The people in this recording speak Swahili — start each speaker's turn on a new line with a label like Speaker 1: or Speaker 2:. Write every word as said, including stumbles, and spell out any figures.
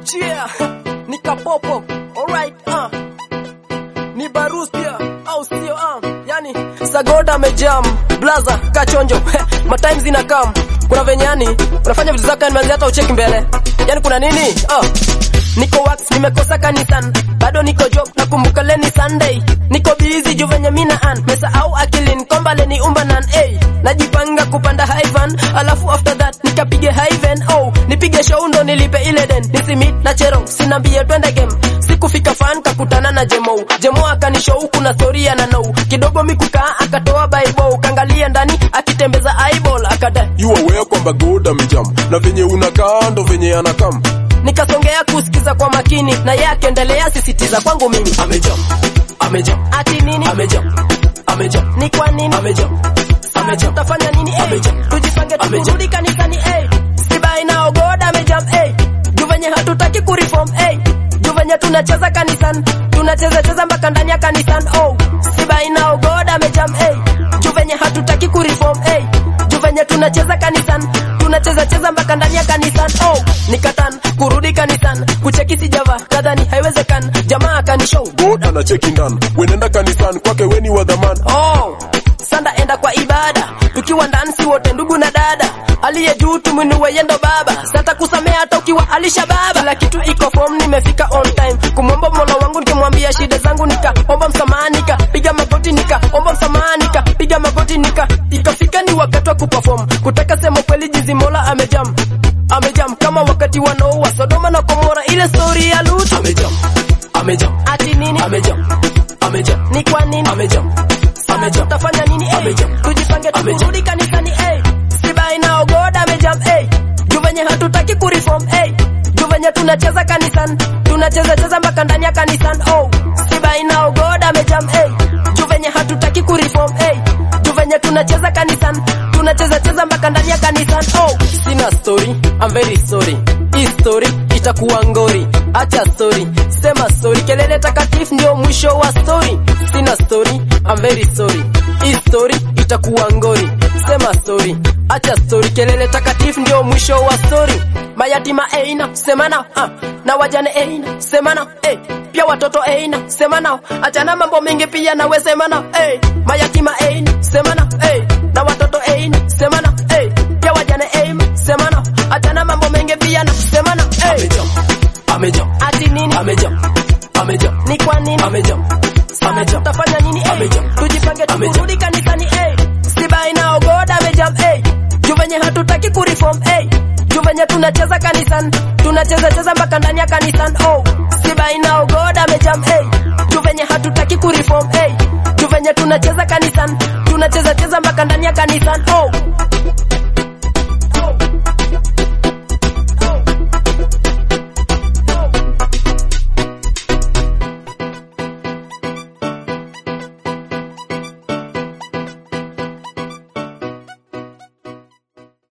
Speaker 1: Yeah, nika popo. Alright, uh. Ni barusia au sio um. Yani Sagoda amejam, blaza kachonjo. Ma times ina come. Kuna venyani, unafanya vitu zako nimeanza hata ucheki mbele. Yani kuna nini? Uh. Niko wax nimekosa kanisan, bado niko job nakumbuka leni Sunday. Niko busy juu venye mina an, mesa au akilin komba leni umbanan hey. Najipanga kupanda highvan, alafu after that nikapige highven oh. Nipige show ndo nilipe ile den, nisimit na chero, sinambie twende game. Sikufika fan kakutana na Jemo, Jemo akanishow kuna story na know. Kidogo mikukaa akatoa bible, kangalia ndani akitembeza eyeball akada.
Speaker 2: You aware kwamba God amejam, na venye unakaa ndo venye anakam.
Speaker 1: Nikasongea kusikiza kwa makini, na yeye akaendelea sisitiza kwangu mimi.
Speaker 2: Amejam, amejam,
Speaker 1: ati nini?
Speaker 2: Amejam, amejam,
Speaker 1: ni kwa nini?
Speaker 2: Amejam, amejam,
Speaker 1: tafanya nini?
Speaker 2: Amejam,
Speaker 1: eh? Tujipange turudi kanisani eh. Sibai na God amejam eh. Juvenye hatutaki kureform eh. Juvenye tunacheza kanisani, tunacheza cheza mpaka ndani ya kanisani oh. Sibai na God amejam eh. Juvenye hatutaki kureform eh. Juvenye tunacheza kanisani, tunacheza cheza mpaka ndani ya kanisani oh. Nikatan kurudi kanisani, kucheki sijava kadhani haiwezekani. Jamaa akanishow
Speaker 2: God anacheki ndani, wenenda kanisani kwake weni wa dhamani
Speaker 1: oh. Sanda enda kwa ibada, tukiwa ndani si wote ndugu na dada. Aliye juu tumwinue yendo baba, sata kusamea hata ukiwa alisha baba. Kila kitu iko form, nimefika on time. Kumwomba Mola wangu nikimwambia shida zangu, nikaomba msamaha, nikapiga magoti, nikaomba msamaha, nikapiga magoti, nika ikafika ni wakati wa kuperform. Kutaka sema kweli jizi Mola amejam, amejam kama wakati wa Noah, Sodoma na Gomora, ile story ya Lut.
Speaker 2: Amejam, amejam,
Speaker 1: ati nini?
Speaker 2: Amejam, amejam,
Speaker 1: ni kwa nini?
Speaker 2: Amejam, amejam,
Speaker 1: tafanya nini eh?
Speaker 2: Amejam,
Speaker 1: tujipange turudi kanisani eh. Sibai na God amejam eh. Juvenye hatutaki kureform eh. Juvenye tunacheza kanisani, tunacheza cheza mpaka ndani ya kanisani oh. Sibai na God amejam eh. Juvenye hatutaki kureform eh. Juvenye tunacheza kanisani, tunacheza cheza mpaka ndani ya kanisani oh. Sina story, I'm very sorry. Hii story itakuwa ngori, acha story, sema story. Kelele takatifu ndio mwisho wa story. Sina story, I'm very sorry. Hii story itakuwa ngori, sema story, acha story. Kelele takatifu ndio mwisho wa story. Mayatima eina, sema nao ah. Na wajane eina, sema nao eh. Pia watoto eina, sema nao. Achana mambo mengi pia nawe sema nao eh. Mayatima eina, sema nao eh. Na watoto eina, sema nao eh. Pia wajane eina, sema nao. Achana mambo mengi pia na sema nao eh.
Speaker 2: Amejam, amejam,
Speaker 1: ati nini?
Speaker 2: Amejam, amejam,
Speaker 1: ni kwa nini?
Speaker 2: Amejam, amejam,
Speaker 1: tafanya nini eh?
Speaker 2: Amejam,
Speaker 1: tujipange turudi kanisani eh. Sibai na God amejam eh. Juvenye hatutaki kureform eh. Juvenye tunacheza kanisani, tunacheza cheza mpaka ndani ya kanisani oh. Sibai na God amejam eh. Juvenye hatutaki kureform eh. Juvenye tunacheza kanisani, tunacheza cheza mpaka ndani ya kanisani oh.